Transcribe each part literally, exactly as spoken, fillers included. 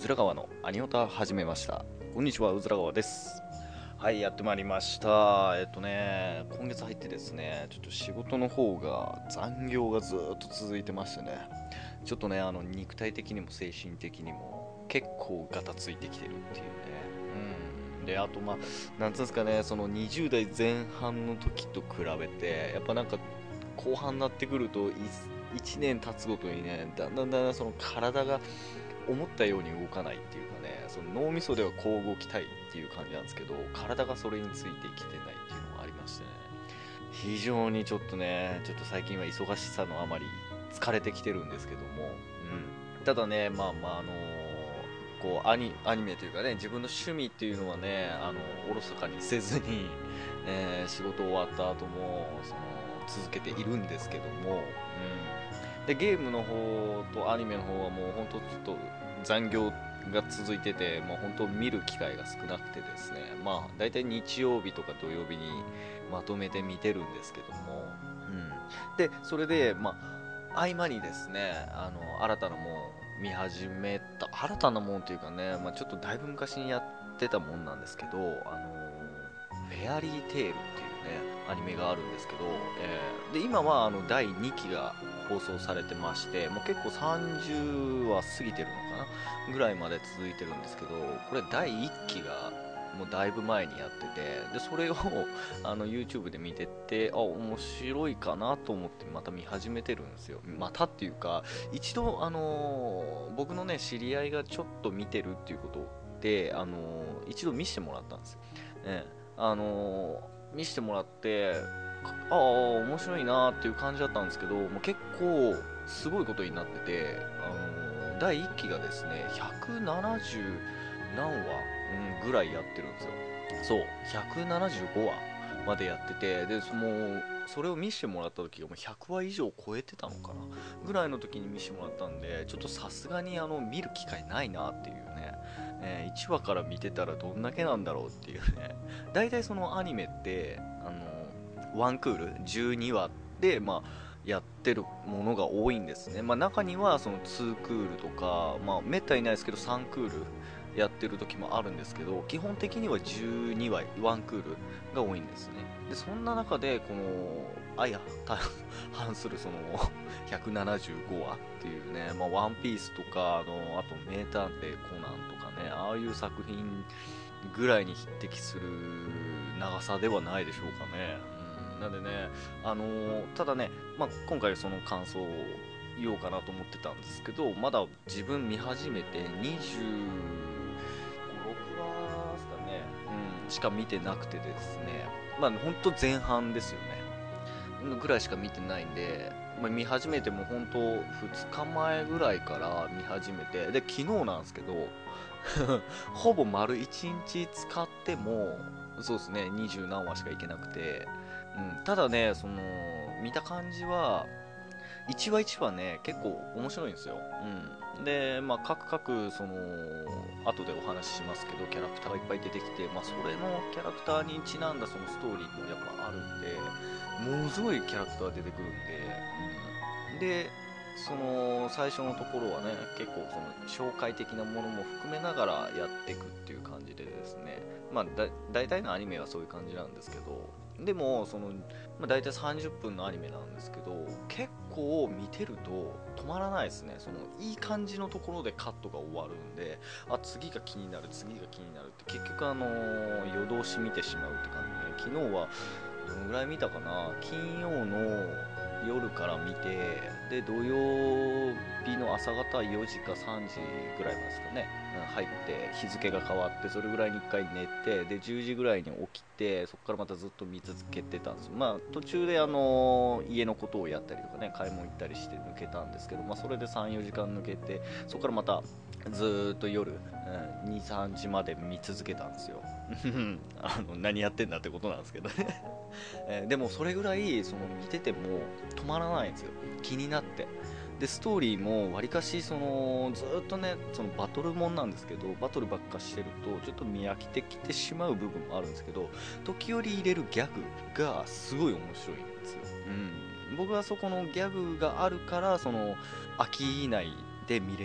ずら川のアニオタ始めました。こんにちは、うずら川です。はい、やってまいりました。えっとね、今月入ってですね、ちょっと仕事の方が残業がずっと続いてましてね、ちょっとね、あの肉体的にも精神的にも結構ガタついてきてるっていうね。うん。で、あとまあ、なんつうんですかね、そのにじゅう代前半の時と比べて、やっぱなんか後半になってくると、いいちねん経つごとにね、だんだんだんだんその体が思ったように動かないっていうかね、その脳みそではこう動きたいっていう感じなんですけど、体がそれについてきてないっていうのがありましてね、非常にちょっとね、ちょっと最近は忙しさのあまり疲れてきてるんですけども、うん、ただね、まあまあ、あのこうアニアニメというかね、自分の趣味っていうのはね、あのおろそかにせずに、えー仕事終わった後もその続けているんですけども、うん、でゲームの方とアニメの方はもう本当ちょっと残業が続いてて、もう本当見る機会が少なくてですね、まあ大体日曜日とか土曜日にまとめて見てるんですけども、うん、でそれでまあ合間にですね、あの新たなもん見始めた、新たなもんというかね、まあ、ちょっとだいぶ昔にやってたもんなんですけど、あのフェアリーテールっていうねアニメがあるんですけど、えーで今はあのだいにきが放送されてまして、もう結構さんじゅうは過ぎてるのかなぐらいまで続いてるんですけど、これだいいっきがもうだいぶ前にやってて、でそれをあの YouTube で見てって、あ面白いかなと思ってまた見始めてるんですよ。またっていうか、一度あのー僕のね知り合いがちょっと見てるっていうことで、あのー一度見せてもらったんですよ、ね、あのー見せてもらって、ああ面白いなっていう感じだったんですけど、もう結構すごいことになってて、あのーだいいっきがですねひゃくななじゅう何話、うん、ぐらいやってるんですよ。そうひゃくななじゅうごわまでやってて、でそのそれを見せてもらった時がもうひゃくわ以上超えてたのかなぐらいの時に見せてもらったんで、ちょっとさすがにあの見る機会ないなっていうね、えーいちわから見てたらどんだけなんだろうっていうね。大体そのアニメってあのワンクールじゅうにわでまあやってるものが多いんですね。まあ、中にはそのにクールとか、まあ、めったにないですけどさんクールやってる時もあるんですけど、基本的にはじゅうにわワンクールが多いんですね。でそんな中でこの相反するそのひゃくななじゅうごわっていうね、まあ、ワンピースとか、あのあと名探偵コナンとかね、ああいう作品ぐらいに匹敵する長さではないでしょうかね。うん、なんでね、あのーただね、まあ、今回その感想を言おうかなと思ってたんですけど、まだ自分見始めてにじゅうご、ろくわですかね、うん、しか見てなくてですね、まあ本当前半ですよねぐらいしか見てないんで、まあ、見始めても本当ふつかまえぐらいから見始めて、で昨日なんですけどほぼ丸いちにち使ってもそうですねにじゅう何話しかいけなくて、うん、ただねその見た感じはいちわいちわね結構面白いんですよ、うん、でまあ各々その後でお話ししますけどキャラクターがいっぱい出てきて、まあ、それのキャラクターにちなんだそのストーリーもやっぱあるんで、ものすごいキャラクター出てくるんで、うん、でその最初のところはね結構その紹介的なものも含めながらやっていくっていう感じでですね、まあだ大体のアニメはそういう感じなんですけど、でもその、まあ、大体さんじゅっぷんのアニメなんですけど、結構見てると止まらないですね。そのいい感じのところでカットが終わるんで、あ次が気になる次が気になるって結局あのー夜通し見てしまうって感じで、昨日はどのぐらい見たかな、金曜の夜から見て、で土曜日の朝方よじかさんじぐらいまでですかね、うん入って日付が変わって、それぐらいにいっかい寝て、でじゅうじぐらいに起きて、そこからまたずっと見続けてたんです。まあ途中であのー家のことをやったりとかね、買い物行ったりして抜けたんですけど、まあそれでさんよじかん抜けて、そこからまたずーっと夜、うん、にさんじまで見続けたんですよあの何やってんだってことなんですけどねえーでもそれぐらいその見てても止まらないんですよ、気になって。でストーリーもわりかしそのずーっとねそのバトルもんなんですけど、バトルばっかしてるとちょっと見飽きてきてしまう部分もあるんですけど、時折入れるギャグがすごい面白いんですよ、うん、僕はそこのギャグがあるからその飽きないで見れれる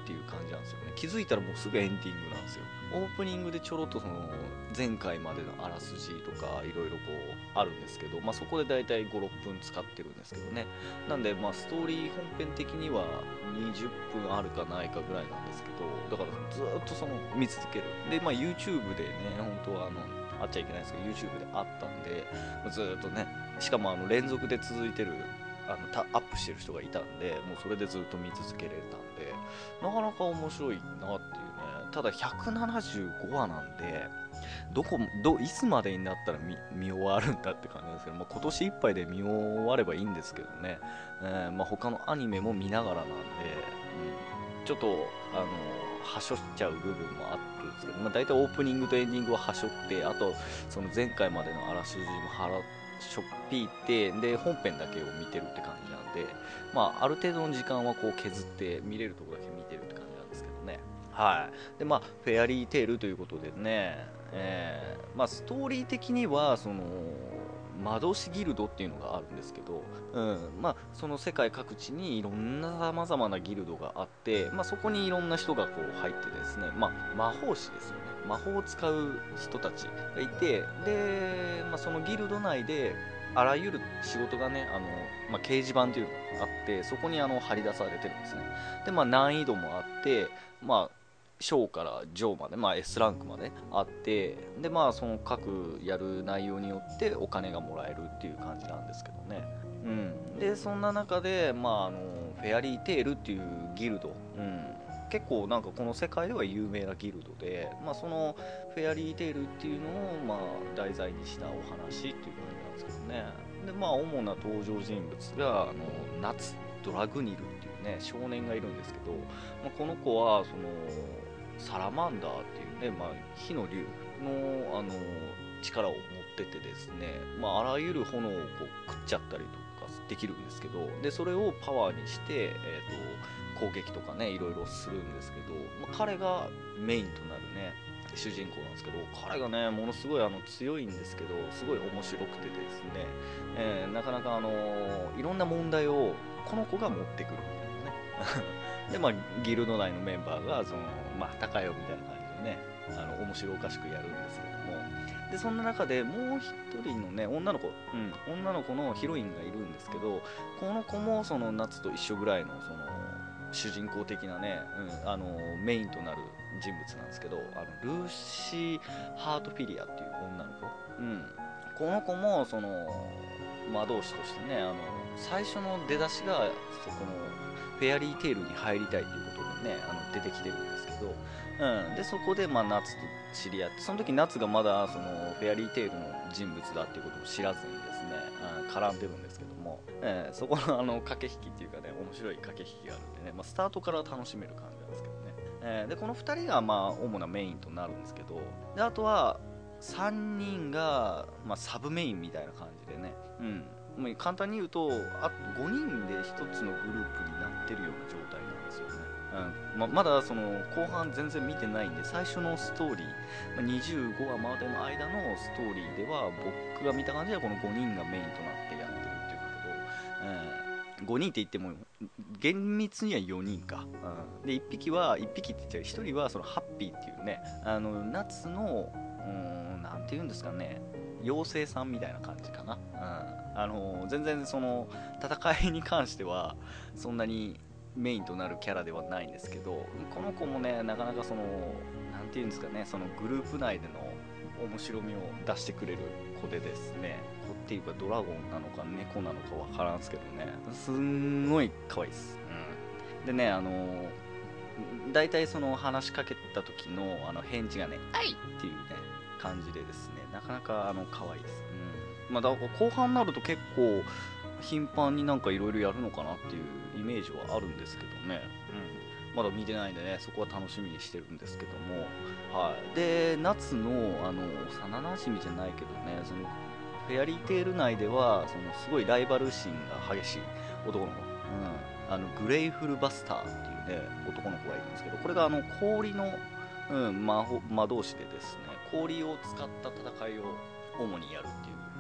っていう感じなんですよね。気づいたらもうすぐエンディングなんですよ。オープニングでちょろっとその前回までのあらすじとかいろいろこうあるんですけど、まあ、そこでだいたいご、ろっぷん使ってるんですけどね。なんでまあストーリー本編的にはにじゅっぷんあるかないかぐらいなんですけど、だからずっとその見続ける。でまあ YouTube でね、本当はあのあっちゃいけないですけど YouTube であったんで、ずっとね、しかもあの連続で続いてるあのたアップしてる人がいたんで、もうそれでずっと見続けられたんで、なかなか面白いなっていうね。ただひゃくななじゅうごわなんで、どこどいつまでになったら 見, 見終わるんだって感じなんですけど、まあ、今年いっぱいで見終わればいいんですけどね、えーまあ、他のアニメも見ながらなんで、うん、ちょっとあのはしょっちゃう部分もあるんですけど、まあ、大体オープニングとエンディングははしょって、あとその前回までのあらすじもはらしょっぴいて、で本編だけを見てるって感じなんで、まあ、ある程度の時間はこう削って見れるところだけ見てるって感じなんですけどね。はい。でまあフェアリーテールということでね、えーまあ、ストーリー的にはその魔導士ギルドっていうのがあるんですけど、うんまあ、その世界各地にいろんなさまざまなギルドがあって、まあ、そこにいろんな人がこう入ってですね、まあ、魔法師ですよね、魔法を使う人たちがいて、で、まあ、そのギルド内であらゆる仕事がね、あの、まあ、掲示板というのがあって、そこにあの張り出されてるんですね。で、まあ、難易度もあって、まあ小から上まで、まあ、エス ランクまであって、でまあその各やる内容によってお金がもらえるっていう感じなんですけどね。うん、でそんな中で、まあ、あのフェアリーテールっていうギルド、うん、結構なんかこの世界では有名なギルドで、まあ、そのフェアリーテールっていうのを、まあ、題材にしたお話っていう感じなんですけどね。でまあ主な登場人物があのナツ・ドラグニルっていうね少年がいるんですけど、まあ、この子はそのサラマンダーっていうね、まあ、火の竜の、あの力を持っててですね、まあ、あらゆる炎をこう食っちゃったりとかできるんですけど、でそれをパワーにして、えー、と攻撃とかねいろいろするんですけど、まあ、彼がメインとなるね主人公なんですけど、彼がねものすごいあの強いんですけど、すごい面白くてですね、えーなかなかあのいろんな問題をこの子が持ってくるみたいなねでまあギルド内のメンバーがそのまあ高いよみたいな感じでね、あの面白おかしくやるんですけども、でそんな中でもう一人のね女の子、うん、女の子のヒロインがいるんですけど、この子もその夏と一緒ぐらいのその主人公的なね、うん、あのメインとなる人物なんですけど、あのルーシー・ハートフィリアっていう女の子、うん、この子もその魔導士としてね、あの最初の出だしがそこのフェアリーテールに入りたいということでね、あの出てきてるんですけど、うん、でそこでまあナツと知り合って、その時ナツがまだそのフェアリーテールの人物だっていうことを知らずにですね、あ絡んでるんですけども、えーそこのあの駆け引きっていうかね、面白い駆け引きがあるんでね、まあ、スタートから楽しめる感じなんですけどね。えーでこのふたりがまあ主なメインとなるんですけど、であとはさんにんが、まあ、サブメインみたいな感じでね、うん、もう簡単に言うとあとごにんでひとつのグループになってるような状態なんですよね。うんま、まだその後半全然見てないんで、最初のストーリー、まあ、にじゅうごわまでの間のストーリーでは僕が見た感じではこのごにんがメインとなってやってるっていうんだけど、えーごにんって言っても厳密にはよにんか、うん、でいっぴきはいっぴきって言っちゃう、ひとりはそのハッピーっていうね、あの夏のうーんなんて言うんですかね、妖精さんみたいな感じかな、うん、あの全然その戦いに関してはそんなにメインとなるキャラではないんですけど、この子もねなかなかそのなんて言うんですかね、そのグループ内での面白みを出してくれる子でですね、子っていうかドラゴンなのか猫なのかわからんすけどね、すんごい可愛いです、うん、でね、あの大体その話しかけた時のあの返事がね、あいっていうね感じでですね、なかなかあの可愛いです。うん。まあだから後半になると結構頻繁になんかいろいろやるのかなっていうイメージはあるんですけどね。うん。まだ見てないんでね、そこは楽しみにしてるんですけども、はい。で、夏のあの幼馴染じゃないけどね、そのフェアリーテール内ではそのすごいライバル心が激しい男の子、うん、あのグレイフルバスターっていうね男の子がいるんですけど、これがあの氷の、うん、魔法魔導士でですね、氷を使った戦いを主にやるっていう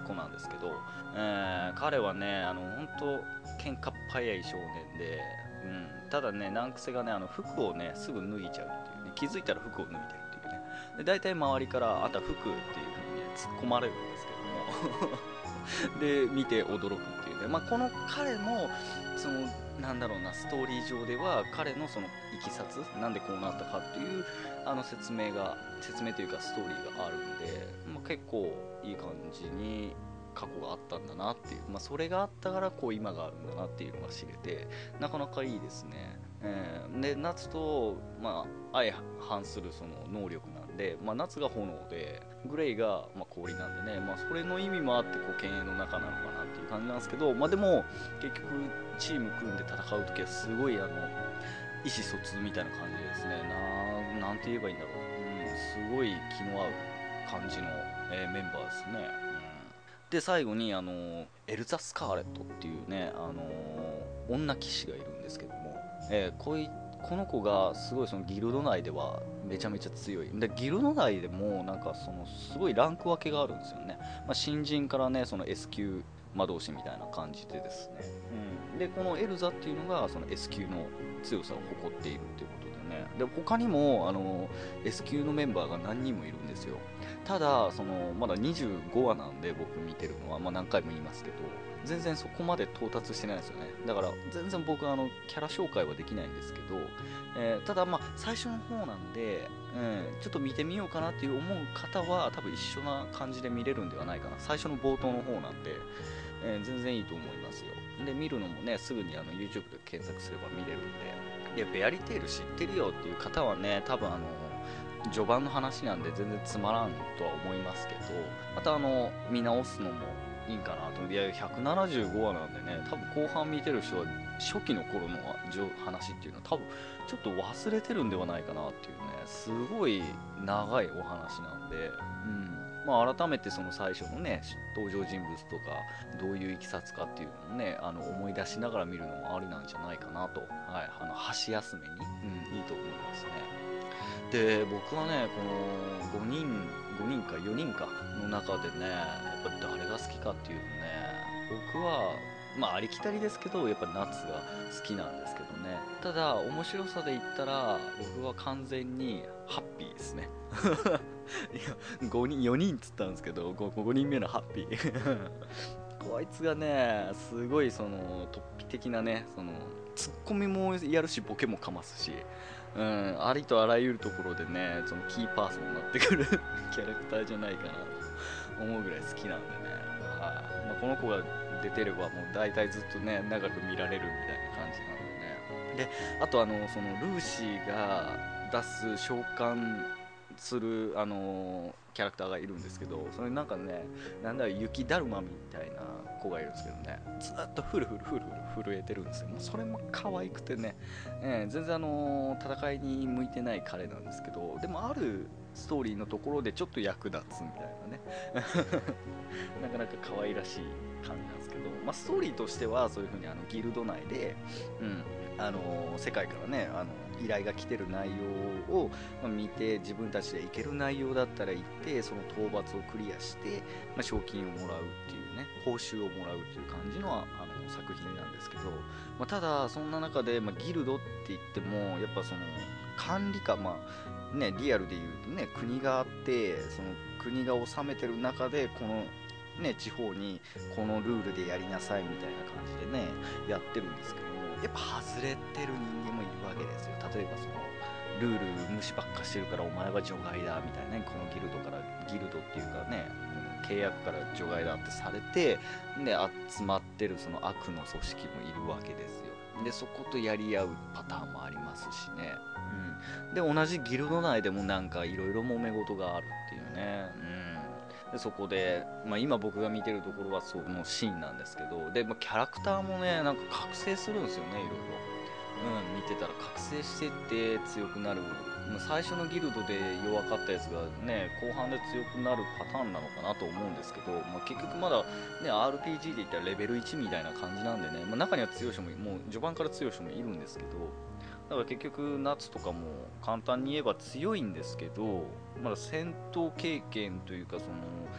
子なんですけど、えー彼はねあの本当喧嘩っ早い少年で、うん、ただね難癖がねあの服をねすぐ脱いちゃうっていうね、気づいたら服を脱いでるっていうね。で大体周りからあんた服っていう風に、ね、突っ込まれるんですけどもで見て驚くっていうね、まあ、この彼もそのなんだろうな、ストーリー上では彼のそのいきさつなんでこうなったかっていうあの説明が説明というかストーリーがあるんで、まあ、結構いい感じに過去があったんだなっていう、まあ、それがあったからこう今があるんだなっていうのが知れてなかなかいいですね。えーで夏と、まあ、相反するその能力なんで、まあ、夏が炎でグレイが、まあ、氷なんでね、まあ、それの意味もあってこう犬猿の仲なのかなっていう感じなんですけど、まあ、でも結局チーム組んで戦う時はすごいあの意思疎通みたいな感じですね。ななんて言えばいいんだろう、うん、すごい気の合う感じの、えーメンバーですね。うん、で最後にあのエルザ・スカーレットっていうね、あの女騎士がいるんですけども、えーこいこの子がすごいそのギルド内ではめちゃめちゃ強いで、ギルド内でもなんかそのすごいランク分けがあるんですよね。まあ、新人からねその S 級魔導士みたいな感じでですね、うん、でこのエルザっていうのがその S 級の強さを誇っているっていうことでね、で他にもあの S 級のメンバーが何人もいるんですよ。ただそのまだにじゅうごわなんで僕見てるのは、まあ、何回も言いますけど全然そこまで到達してないんですよね。だから全然僕あのキャラ紹介はできないんですけど、えーただまあ最初の方なんで、うん、ちょっと見てみようかなっていう思う方は多分一緒な感じで見れるんではないかな。最初の冒頭の方なんで、えー全然いいと思いますよ。で見るのもねすぐにあの YouTube で検索すれば見れるんで、でフェアリーテイル知ってるよっていう方はね多分あの序盤の話なんで全然つまらんとは思いますけど、またあの見直すのもいいかなと。いやひゃくななじゅうごわなんでね、多分後半見てる人は初期の頃の話っていうのは多分ちょっと忘れてるんではないかなっていうね、すごい長いお話なんで、うんまあ、改めてその最初のね登場人物とかどういういきさつかっていうのをねあの思い出しながら見るのもありなんじゃないかなと、はい、あの箸休めに、うん、いいと思いますね。で僕はねこのごにんごにんかよにんかの中でねやっぱ誰が好きかっていうとね、僕はまあありきたりですけどやっぱ夏が好きなんですけどね。ただ面白さで言ったら僕は完全にハッピーですね。いやごにんよにんっつったんですけど ご, ごにんめのハッピーこいつがねすごいその突飛的なねそのツッコミもやるしボケもかますし、うん、ありとあらゆるところでねそのキーパーソンになってくるキャラクターじゃないかなと思うぐらい好きなんでね、はいまあ、この子が出てればもう大体ずっとね長く見られるみたいな感じなんでね。であとあのそのルーシーが出す召喚するあのキャラクターがいるんですけど、それなんかねなんだろ雪だるまみたいな子がいるんですけどね、ずっとフルフルフルフル震えてるんですよ。もうそれも可愛くてね、えー全然あの戦いに向いてない彼なんですけど、でもあるストーリーのところでちょっと役立つみたいなねなかなか可愛らしい感じなんですけど、まあ、ストーリーとしてはそういう風にあのギルド内で、うんあの世界からねあの依頼が来てる内容をまあ見て自分たちでいける内容だったら行ってその討伐をクリアして、まあ、賞金をもらうっていうね報酬をもらうっていう感じのあの作品なんですけど、まあ、ただそんな中で、まあ、ギルドって言ってもやっぱその管理下、まあね、リアルで言うとね国があってその国が治めてる中でこのね、地方にこのルールでやりなさいみたいな感じでねやってるんですけども、やっぱ外れてる人間もいるわけですよ。例えばそのルール無視ばっかしてるからお前は除外だみたいなね、このギルドからギルドっていうかね、うん契約から除外だってされてで集まってるその悪の組織もいるわけですよ。でそことやり合うパターンもありますしね、うん、で同じギルド内でもなんかいろいろ揉め事があるっていうね、うん、でそこで、まあ、今僕が見てるところはそのシーンなんですけど、で、まあ、キャラクターもねなんか覚醒するんですよね、いろいろ、うん、見てたら覚醒してって強くなる、まあ最初のギルドで弱かったやつがね後半で強くなるパターンなのかなと思うんですけど、まあ、結局まだね アールピージー で言ったらレベルいちみたいな感じなんでね、まあ、中には強い人ももう序盤から強い人もいるんですけど、だから結局夏とかも簡単に言えば強いんですけど、まだ戦闘経験というかその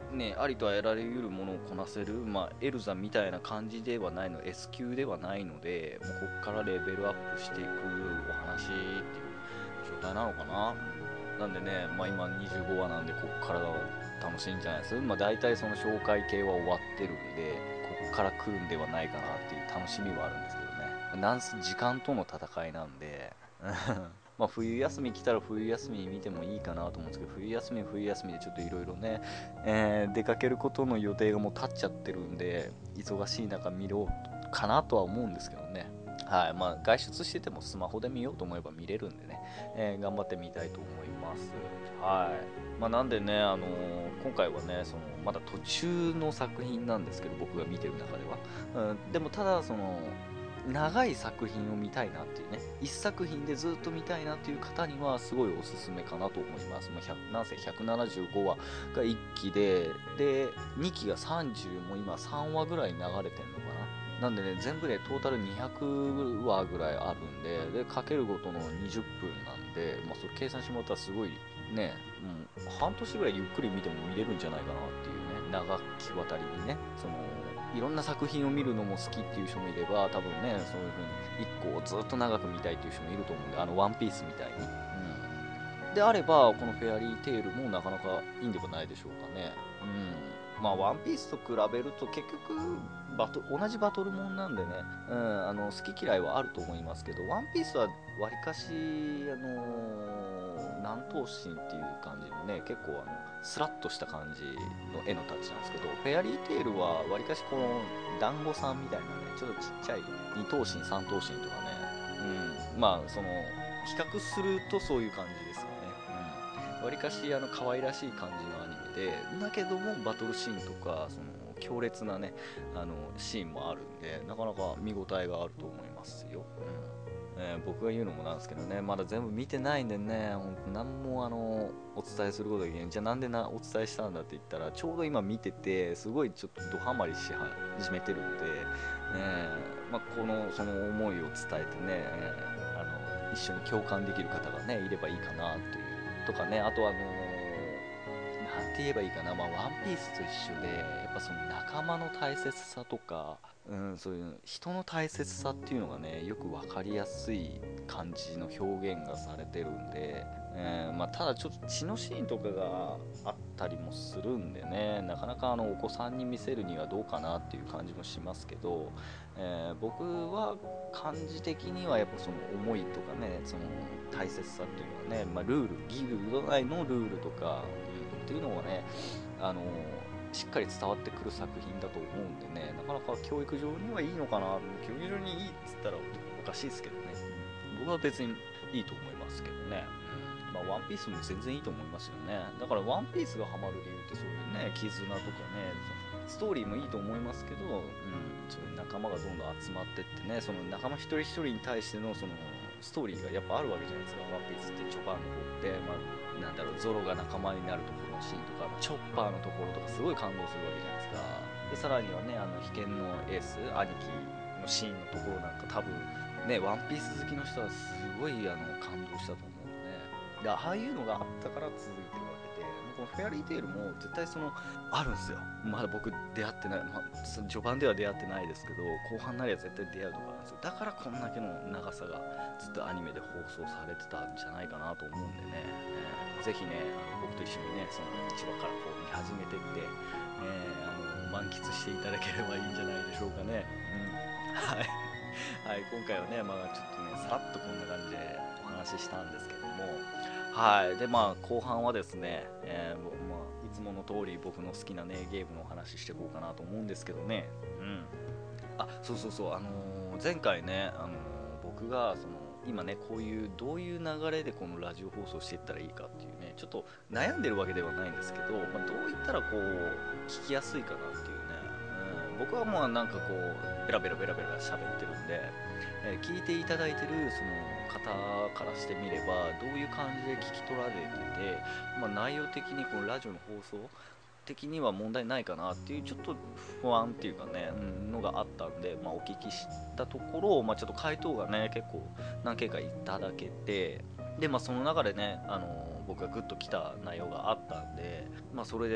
ね、ありとあらゆるものをこなせる、まあ、エルザみたいな感じではないの S 級ではないので、もうここからレベルアップしていくお話っていう状態なのかな。なんでね、まあ、今にじゅうごわなんでここからが楽しいんじゃないですか。まあ、大体その紹介系は終わってるんで、ここから来るんではないかなっていう楽しみはあるんですけどね。なんせ時間との戦いなんでまあ冬休み来たら冬休み見てもいいかなと思うんですけど、冬休みは冬休みでちょっといろいろね、えー出かけることの予定がもう立っちゃってるんで、忙しい中見ろかなとは思うんですけどね。はい、まあ外出しててもスマホで見ようと思えば見れるんでね、えー頑張ってみたいと思います。はい。まあ、なんでね、あのー今回はね、そのまだ途中の作品なんですけど、僕が見てる中では。うん、でもただその長い作品を見たいなっていうね、一作品でずっと見たいなっていう方にはすごいおすすめかなと思います。まあ、なんせひゃくななじゅうごわがいっきで、で、にきがさんじゅうも今さんわぐらい流れてんのかな。なんでね、全部でトータルにひゃくわぐらいあるんで、で、かけるごとのにじゅっぷんなんで、まあ、それ計算してもらったらすごいね、うん、半年ぐらいゆっくり見ても見れるんじゃないかなっていうね、長き渡りにね、その、いろんな作品を見るのも好きっていう人もいれば、多分ね、そういう風にいっこをずっと長く見たいっていう人もいると思うんで、あの、ワンピースみたいに。うん。であれば、このフェアリーテールもなかなかいいんではないでしょうかね。うん。まあ、ワンピースと比べると結局、バト同じバトルもんなんでね、うん、あの好き嫌いはあると思いますけど、ワンピースはわりかし、あのー南東神っていう感じのね、結構あのスラッとした感じの絵のタッチなんですけど、フェアリーテールはわりかしこの団子さんみたいなね、ちょっとちっちゃい二頭身三頭身とかね、うん、まあその比較するとそういう感じですかね。うん、わりかしあの可愛らしい感じのアニメで、だけどもバトルシーンとかその強烈なねあのシーンもあるんで、なかなか見応えがあると思いますよ。うん、えー僕が言うのもなんですけどね、まだ全部見てないんでね、ほんと何もあのお伝えすることができない。じゃあなんでなお伝えしたんだって言ったら、ちょうど今見てて、すごいちょっとドハマりし始めてるんで、えーまあ、このその思いを伝えてね、えーあの一緒に共感できる方がねいればいいかなというとかね、あとあのなんて言えばいいかな、まあ、ワンピースと一緒で、やっぱその仲間の大切さとか、うん、そういう人の大切さっていうのがね、よく分かりやすい感じの表現がされてるんで、えーまあ、ただちょっと血のシーンとかがあったりもするんでね、なかなかあのお子さんに見せるにはどうかなっていう感じもしますけど、えー僕は感じ的にはやっぱその思いとかね、その大切さっていうのはね、まあ、ルール、ギルド内のルールとか、うん、っていうのはね、あのしっかり伝わってくる作品だと思うんでね、なかなか教育上にはいいのかな、教育上にいいっつったらおかしいですけどね、うん、僕は別にいいと思いますけどね、うん、まあ、ワンピースも全然いいと思いますよね。だからワンピースがハマる理由ってそういうね、絆とかね、ストーリーもいいと思いますけど、うん、そういう仲間がどんどん集まってってね、その仲間一人一人に対してのそのストーリーがやっぱあるわけじゃないですか。ワンピースって序盤の方って、まあ、なんだろう、ゾロが仲間になるところのシーンとか、チョッパーのところとかすごい感動するわけじゃないですか。でさらにはね、あの被験のエース兄貴のシーンのところなんか多分ね、ワンピース好きの人はすごいあの感動したと思うんで、でああいうのがあったから続いてるわけで、このフェアリーテイルも絶対そのあるんですよ。まだ僕出会ってない、まあ、その序盤では出会ってないですけど、後半なりは絶対出会うところなんですよ。だからこんだけの長さがずっとアニメで放送されてたんじゃないかなと思うんでね、えーぜひね、あの僕と一緒にね、そのいちわからこう見始めてって、えーあの満喫していただければいいんじゃないでしょうかね。うん、はいはい、今回はね、まあ、ちょっとね、さらっとこんな感じでお話ししたんですけども、はい、で、まあ、後半はですね、えーぼまあ、いつもの通り僕の好きなね、ゲームのお話ししていこうかなと思うんですけどね、うん。あ、そうそうそう、あのー前回ね、あのー僕が、その、今ね、こういうどういう流れでこのラジオ放送していったらいいかっていうね、ちょっと悩んでるわけではないんですけど、まあ、どういったらこう聞きやすいかなっていうね、うん、僕はもうなんかこうベラベラベラベラ喋ってるんで、えー聞いていただいてるその方からしてみればどういう感じで聞き取られてて、まあ、内容的にこのラジオの放送的には問題ないかなっていうちょっと不安っていうかね、うん、のがあったんで、まあ、お聞きしたところ、まあ、ちょっと回答がね結構何件かいただけて、で、まあ、その中でね、あの僕がグッときた内容があったんで、まあ、それで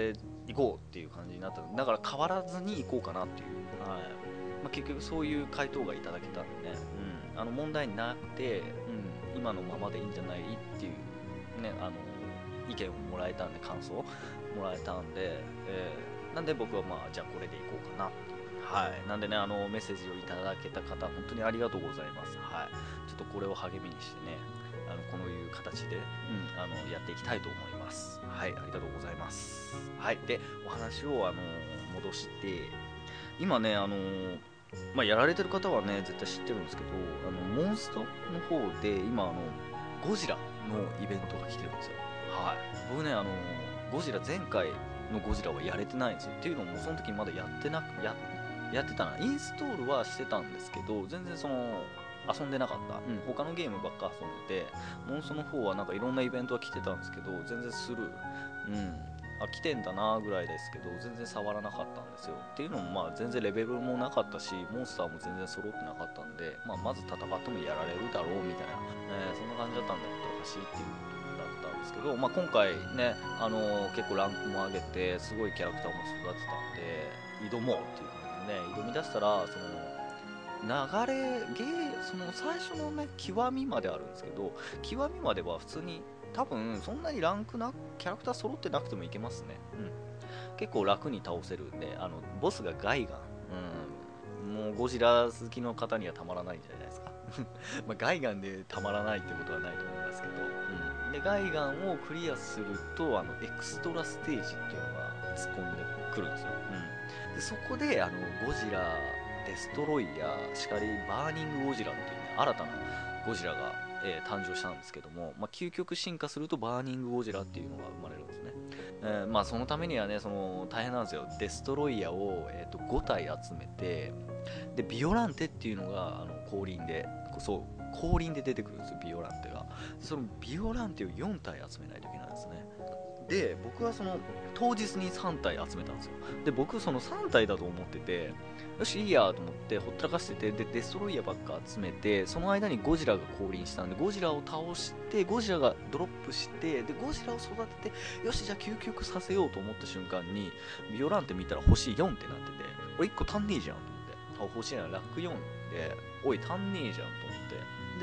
行こうっていう感じになった。だから変わらずに行こうかなっていう、はい。まあ、結局そういう回答がいただけたんでね、うん、あの問題なくて、うん、今のままでいいんじゃないっていうね、あの意見をもらえたんで、感想をもらえたんで、えー、なんで僕はまあじゃあこれでいこうかなっていう、はい。なんでね、あのメッセージをいただけた方、本当にありがとうございます。はい。ちょっとこれを励みにしてね、あのこのいう形で、うん、あのやっていきたいと思います。はい、ありがとうございます。はい、でお話をあの戻して、今ね、あのまあ、やられてる方はね絶対知ってるんですけど、あのモンストの方で今あのゴジラのイベントが来てるんですよ。はい、僕ね、あのゴジラ前回のゴジラはやれてないんですよ。っていうのもその時まだやってなくややってたな、インストールはしてたんですけど、全然その遊んでなかった、うん、他のゲームばっか遊んでて、モンストの方はなんかいろんなイベントは来てたんですけど、全然スルー、うん、あ、来てんだなぐらいですけど、全然触らなかったんですよ。っていうのもまあ全然レベルもなかったし、モンスターも全然揃ってなかったんで、まあ、まず戦ってもやられるだろうみたいな、えーそんな感じだったんだったらしいっていうことだったんですけど、まあ、今回ね、あのー結構ランクも上げて、すごいキャラクターも育てたんで、挑もうっていう感じでね、挑み出したら、その、流れゲーその最初のね極みまであるんですけど、極みまでは普通に多分そんなにランクなキャラクター揃ってなくてもいけますね。うん、結構楽に倒せるんで、あのボスがガイガン、うん、もうゴジラ好きの方にはたまらないんじゃないですか。まあガイガンでたまらないってことはないと思うんですけど、うん、でガイガンをクリアするとあのエクストラステージっていうのが突っ込んでくるんですよ。うん、でそこであのゴジラデストロイヤーしかりバーニングゴジラっていうね新たなゴジラが、えー誕生したんですけども、まあ、究極進化するとバーニングゴジラっていうのが生まれるんですね。えーまあ、そのためにはねその大変なんですよ。デストロイヤーを、えー、とご体集めて、でビオランテっていうのがあの降臨でそう降臨で出てくるんですよ、ビオランテが。そのビオランテをよん体集めないといけないんですね。で僕はその当日にさん体集めたんですよ。で僕そのさん体だと思ってて、よしいいやと思ってほったらかしてて、でデストロイヤーばっか集めて、その間にゴジラが降臨したんでゴジラを倒して、ゴジラがドロップして、でゴジラを育てて、よしじゃあ究極させようと思った瞬間にビオランテ見たら星よんってなってて、俺いっこ足んねえじゃんと思って、あ星やラックよんでおい足んねえじゃんと思って、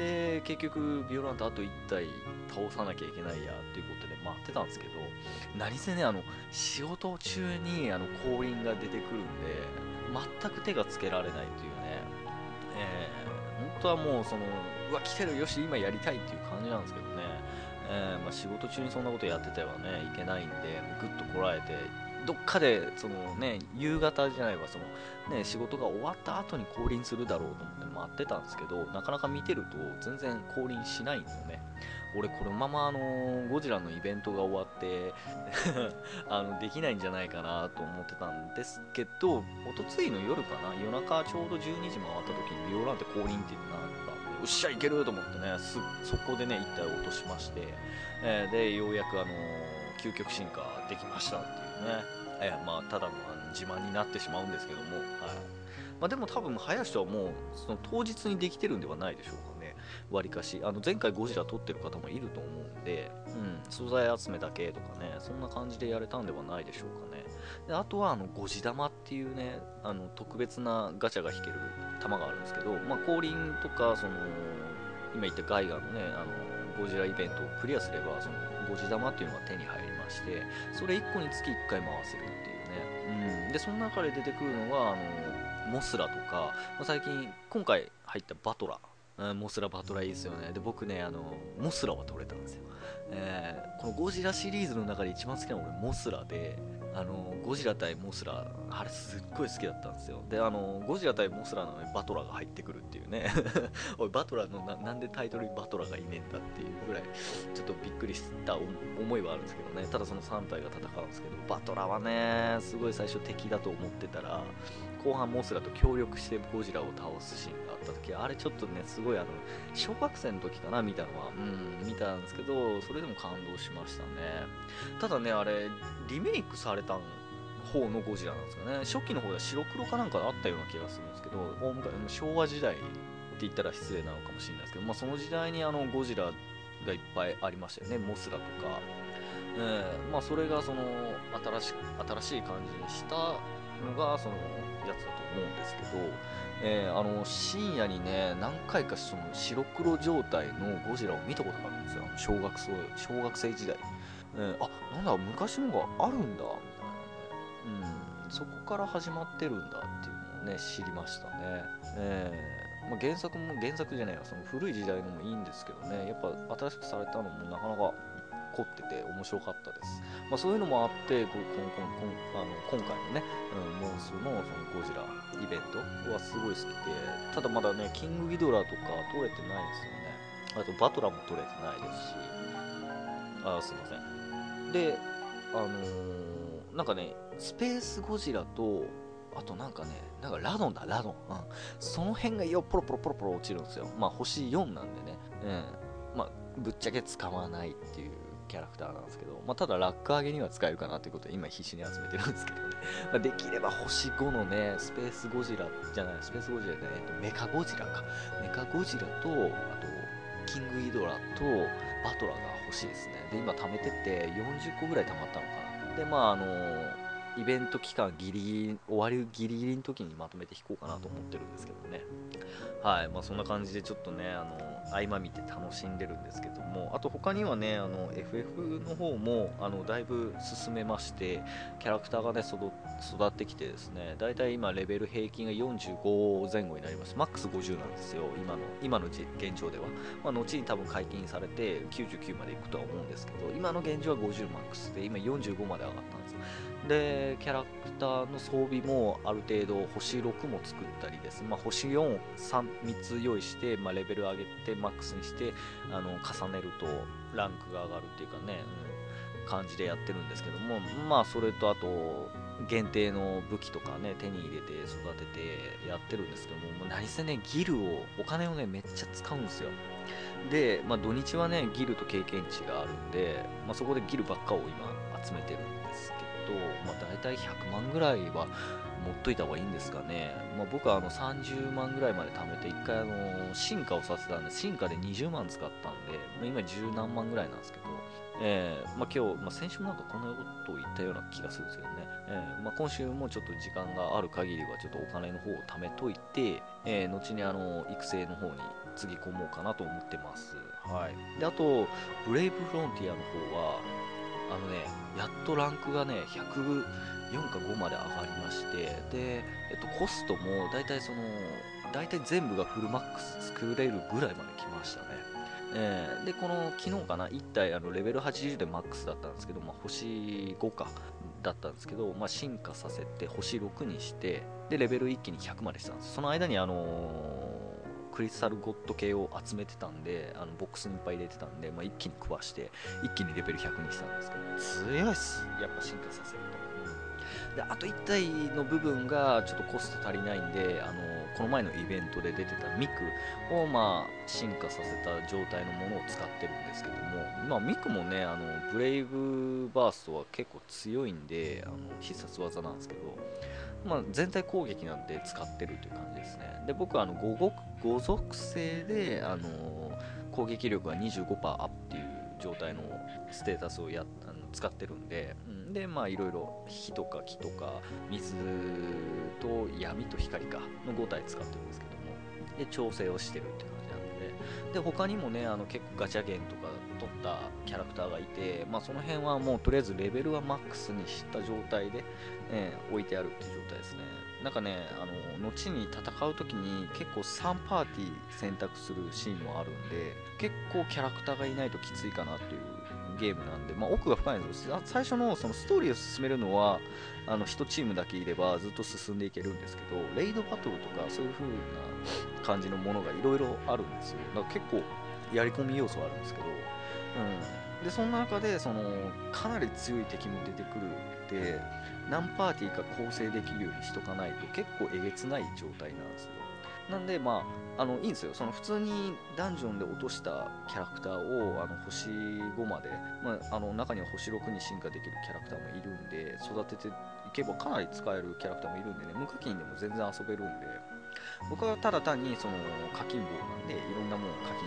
で結局ビオランテあといち体倒さなきゃいけないやっていうことで待ってたんですけど、何せねあの仕事中にあの降臨が出てくるんで全く手がつけられないというね、えー、本当はもうそのうわ来てるよし今やりたいっていう感じなんですけどね、えーまあ、仕事中にそんなことやっててはねいけないんで、ぐっとこらえてどっかでそのね夕方じゃないわそのね仕事が終わった後に降臨するだろうと思って待ってたんですけど、なかなか見てると全然降臨しないんですよね。俺このままあのゴジラのイベントが終わってあのできないんじゃないかなと思ってたんですけど、おとついの夜かな、夜中ちょうどじゅうにじ回った時にビオランテ降臨っていうのがあったんで、よっしゃいけると思ってね、すそこでねいち体落としまして、えーでようやくあの究極進化できましたっていうね、えーまあただのあの自慢になってしまうんですけども、はい。まあ、でも多分早い人はもうその当日にできてるんではないでしょうかね。わりかしあの前回ゴジラ撮ってる方もいると思うんで、うん、素材集めだけとかねそんな感じでやれたんではないでしょうかね。であとはあのゴジ玉っていうねあの特別なガチャが引ける玉があるんですけど、まあ、降臨とかその今言ったガイガンのねあのゴジライベントをクリアすればそのゴジ玉っていうのが手に入りまして、それいっこにつきいっかい回せるっていうね、うん、でその中で出てくるのがあのモスラとか、まあ、最近今回入ったバトラ、うん、モスラバトラいいですよね。で僕ねあのモスラは取れたんですよ。えーこのゴジラシリーズの中で一番好きなのは俺モスラで、あのゴジラ対モスラあれすっごい好きだったんですよ。であのゴジラ対モスラの、ね、バトラが入ってくるっていうねおいバトラのななんでタイトルにバトラがいねえんだっていうぐらいちょっとびっくりした思いはあるんですけどね。ただそのさん体が戦うんですけど、バトラはねすごい最初敵だと思ってたら後半モスラと協力してゴジラを倒すシーンがあった時、あれちょっとねすごいあの小学生の時かな見たのは、うん見たんですけど、それでも感動しましたね。ただねあれリメイクされた方のゴジラなんですかね。初期の方では白黒かなんかあったような気がするんですけど、大昔昭和時代って言ったら失礼なのかもしれないですけど、まあ、その時代にあのゴジラがいっぱいありましたよね。モスラとかえーまあ、それがその新し新しい感じにしたのがそのやつだと思うんですけど、えーあの深夜にね何回かその白黒状態のゴジラを見たことがあるんですよ、小学生小学生時代。えーあなんだ昔のがあるんだみたいなね、うん、そこから始まってるんだっていうのをね知りましたね。えーまあ、原作も原作じゃないやその古い時代のもいいんですけどね、やっぱ新しくされたのもなかなか凝ってて面白かったです。まあ、そういうのもあってここんこんこんあの今回のね、うん、モンスのそのゴジライベントはすごい好きで、ただまだねキングギドラとか取れてないんですよね。あとバトラも取れてないですし、あすいません。であのーなんかねスペースゴジラとあとなんかねなんかラドンだラドン、うん、その辺がよポロポロポロポロ落ちるんですよ。まあ星よんなんでね、うん、まあぶっちゃけ使わないっていうキャラクターなんですけど、まあ、ただラック上げには使えるかなということで今必死に集めてるんですけどね、まあ、できれば星ごのねスペースゴジラじゃないスペースゴジラじゃない、えっと、メカゴジラかメカゴジラとあとキングイドラとバトラが欲しいですね。で今貯めてってよんじゅっこぐらい貯まったのかな。でまああのイベント期間ギリギリ終わりギリギリの時にまとめて引こうかなと思ってるんですけどね。はい、まあ、そんな感じでちょっとねあの合間見て楽しんでるんですけども、あと他にはねあの エフエフ の方もあのだいぶ進めまして、キャラクターがね育育ってきてですね、だいたい今レベル平均がよんじゅうご前後になります。マックスごじゅうなんですよ今の今のじ現状では。まあ、後に多分解禁されてきゅうじゅうきゅうまでいくとは思うんですけど、今の現状はごじゅうマックスで今よんじゅうごまで上がったんです。でキャラクターの装備もある程度星ろくも作ったりです、まあ、星よん、さん、みっつ用意して、まあ、レベル上げてマックスにしてあの重ねるとランクが上がるっていうかね、うん、感じでやってるんですけども、まあそれとあと限定の武器とかね手に入れて育ててやってるんですけども、もう何せねギルをお金をねめっちゃ使うんですよ。で、まあ、土日はねギルと経験値があるんで、まあ、そこでギルばっかを今集めてるんですけど、まあ、大体ひゃくまんぐらいは持っといた方がいいんですかね。まあ、僕はあのさんじゅうまんぐらいまで貯めていっかいあの進化をさせたんで進化でにじゅうまん使ったんで、まあ、今じゅうなんまんぐらいなんですけど、えーまあ、今日、まあ、先週もなんかこんなことを言ったような気がするんですけどね、えーまあ、今週もちょっと時間がある限りはちょっとお金の方を貯めといて、えー後にあの育成の方につぎ込もうかなと思ってます。はい。で、あと、ブレイブフロンティアの方は、あのね、やっとランクがね、ひゃくよんかごまで上がりまして、で、えっと、コストも大体その、大体全部がフルマックス作れるぐらいまで来ましたね。えーで、この昨日かな、いち体あのレベルはちじゅうでマックスだったんですけど、まあ、星ごかだったんですけど、まあ、進化させて星ろくにして、で、レベル一気にひゃくまでしたんです。その間にあのークリスタルゴッド系を集めてたんで、あのボックスにいっぱい入れてたんで、まあ、一気に食わして一気にレベルひゃくにしたんですけど、強いっすやっぱ進化させると。であといち体の部分がちょっとコスト足りないんで、あのこの前のイベントで出てたミクをまあ進化させた状態のものを使ってるんですけども、まあ、ミクもねあのブレイブバーストは結構強いんで、あの必殺技なんですけど、まあ、全体攻撃なんで使ってるという感じですね。で僕はあの 5, 極ご属性で、あの攻撃力がにじゅうごパーセントアップっていう状態のステータスをやあの使ってるんで、うん、でまあいろいろ火とか木とか水と闇と光かのご体使ってるんですけども、で調整をしてるって感じなんで、ね、で他にもねあの結構ガチャゲンとか取ったキャラクターがいて、まあ、その辺はもうとりあえずレベルはマックスにした状態で、えー置いてあるっていう状態ですね。なんかねあの後に戦う時に結構さんパーティー選択するシーンもあるんで、結構キャラクターがいないときついかなっていうゲームなんで、まあ、奥が深いんですよ。最初のそのストーリーを進めるのはあのいちチームだけいればずっと進んでいけるんですけど、レイドバトルとかそういう風な感じのものがいろいろあるんですよ。だから結構やり込み要素はあるんですけど、うん、でそんな中でそのかなり強い敵も出てくるで、何パーティーか構成できるようにしとかないと結構えげつない状態なんですよ。なんでまああのいいんですよ、その普通にダンジョンで落としたキャラクターをあの星ごまで、まあ、あの中には星ろくに進化できるキャラクターもいるんで、育てていけばかなり使えるキャラクターもいるんでね、無課金でも全然遊べるんで、僕はただ単にその課金棒なんでいろんなものを課金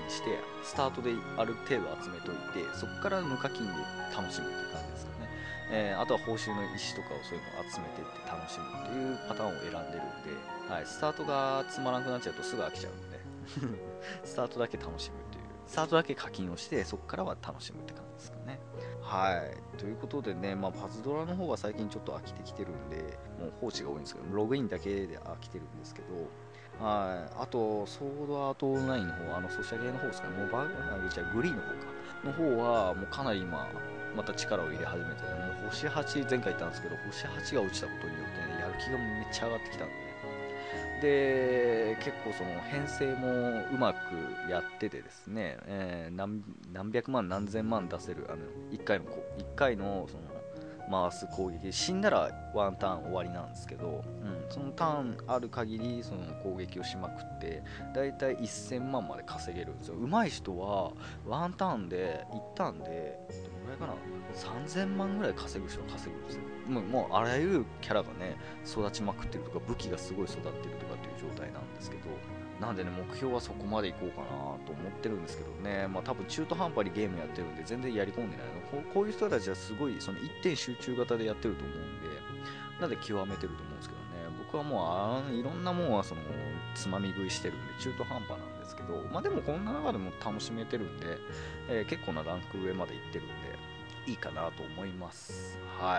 にしてスタートである程度集めといて、そこから無課金で楽しむっていう感じですかね。えー、あとは報酬の石とかをそういうのを集めていって楽しむっていうパターンを選んでるんで、はい、スタートがつまらなくなっちゃうとすぐ飽きちゃうんでスタートだけ楽しむっていう、スタートだけ課金をしてそこからは楽しむって感じですかね。はい、ということでね、まあ、パズドラの方は最近ちょっと飽きてきてるんで、もう放置が多いんですけど、ログインだけで飽きてるんですけど、はい、あと、ソードアートオンラインの方、あのソシャゲの方ですかね、モバイル、あ、じゃあグリーンの方か、の方は、もうかなり今、また力を入れ始めて、もう星はち、前回言ったんですけど、星はちが落ちたことによってね、やる気がめっちゃ上がってきたんでね。で、結構その編成もうまくやっててですね、えー何、何百万何千万出せる、あのいっかいのこいっかいのその回す攻撃、死んだらワンターン終わりなんですけど、うん、そのターンある限りその攻撃をしまくってだいたいせんまんまで稼げるんですよ。上手い人はワンターンでいちターンでどのぐらいかな、さんぜんまんぐらい稼ぐ人は稼ぐんですよ。もう、もうあらゆるキャラがね育ちまくってるとか武器がすごい育ってるとかっていう状態なんですけど、なんでね、目標はそこまでいこうかなと思ってるんですけどね、まあ多分中途半端にゲームやってるんで全然やり込んでないの。こうこういう人たちはすごいその一点集中型でやってると思うんで、なんで極めてると思うんですけどね、僕はもうあいろんなもんはそのつまみ食いしてるんで中途半端なんですけど、まあでもこんな中でも楽しめてるんで、えー結構なランク上までいってるんで、いいかなと思います。はい。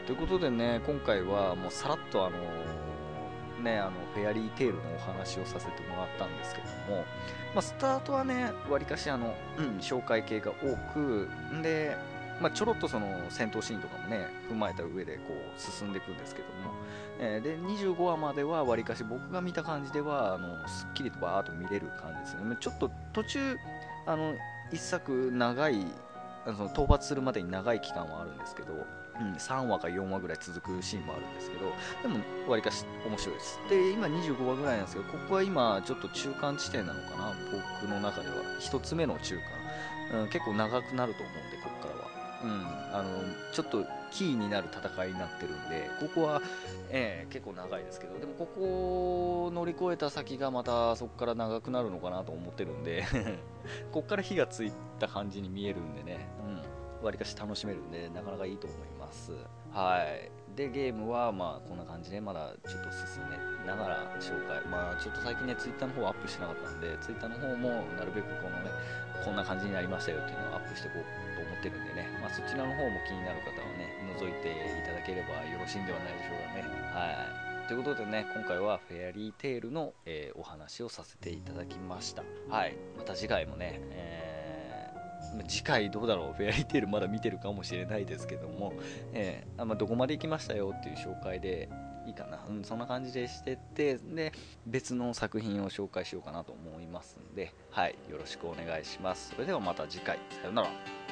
ということでね、今回はもうさらっとあのね、あのフェアリーテールのお話をさせてもらったんですけども、まあ、スタートはね、わりかしあの、うん、紹介系が多く、んで、まあ、ちょろっとその戦闘シーンとかもね、踏まえた上でこう進んでいくんですけども、えーで、にじゅうごわまではわりかし僕が見た感じでは、あのすっきりとバーっと見れる感じですね。ちょっと途中、あの、一作長い、あのその討伐するまでに長い期間はあるんですけど、うん、さんわかよんわぐらい続くシーンもあるんですけど、でもわりかし面白いです。で、今にじゅうごわぐらいなんですけど、ここは今ちょっと中間地点なのかな、僕の中では。一つ目の中間。うん、結構長くなると思うんで、ここからは。うん、あの、ちょっとキーになる戦いになってるんで、ここは、えー結構長いですけど、でもここを乗り越えた先がまたそこから長くなるのかなと思ってるんでここから火がついた感じに見えるんでね、うん、わりかし楽しめるんで、なかなかいいと思います。はい。で、ゲームはまあこんな感じでまだちょっと進めながら紹介。まあちょっと最近ね、ツイッターの方アップしてなかったんで、ツイッターの方もなるべくこのね、こんな感じになりましたよっていうのをアップしていこうと思ってるんでね、まあそちらの方も気になる方はね、覗いていただければよろしいんではないでしょうかね。はい。ということでね、今回はフェアリーテールの、えーお話をさせていただきました。はい。また次回もね、えー次回どうだろう、フェアリーテールまだ見てるかもしれないですけども、えーあまあ、どこまで行きましたよっていう紹介でいいかな、うん、そんな感じでしてって、で別の作品を紹介しようかなと思いますんで、はい、よろしくお願いします。それではまた次回、さようなら。